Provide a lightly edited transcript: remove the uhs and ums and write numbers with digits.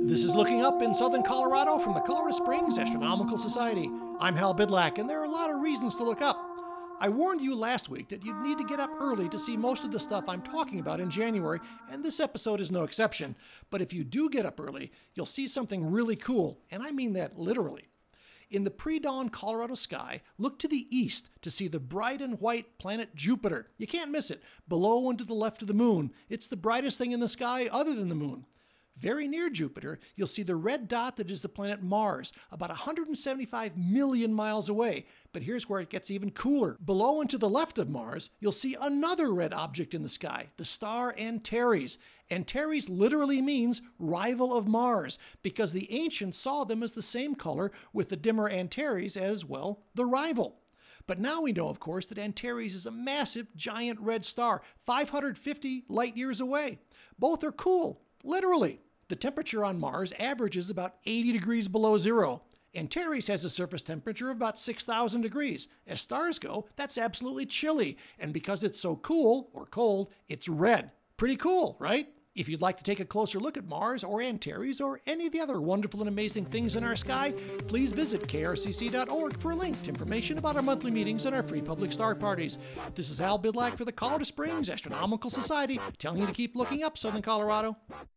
This is Looking Up in Southern Colorado from the Colorado Springs Astronomical Society. I'm Hal Bidlack, and there are a lot of reasons to look up. I warned you last week that you'd need to get up early to see most of the stuff I'm talking about in January, and this episode is no exception. But if you do get up early, you'll see something really cool, and I mean that literally. In the pre-dawn Colorado sky, look to the east to see the bright and white planet Jupiter. You can't miss it. Below and to the left of the moon, it's the brightest thing in the sky other than the moon. Very near Jupiter, you'll see the red dot that is the planet Mars, about 175 million miles away. But here's where it gets even cooler. Below and to the left of Mars, you'll see another red object in the sky, the star Antares. Antares literally means rival of Mars, because the ancients saw them as the same color with the dimmer Antares as, well, the rival. But now we know, of course, that Antares is a massive, giant red star, 550 light years away. Both are cool, literally. The temperature on Mars averages about 80 degrees below zero. Antares has a surface temperature of about 6,000 degrees. As stars go, that's absolutely chilly. And because it's so cool, or cold, it's red. Pretty cool, right? If you'd like to take a closer look at Mars or Antares or any of the other wonderful and amazing things in our sky, please visit krcc.org for a link to information about our monthly meetings and our free public star parties. This is Hal Bidlack for the Colorado Springs Astronomical Society, telling you to keep looking up, Southern Colorado.